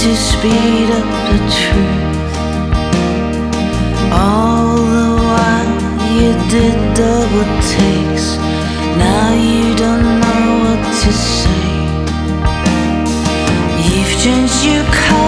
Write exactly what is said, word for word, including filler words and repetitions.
to speed up the truth. All the while you did double takes. Now you don't know what to say. You've changed your color.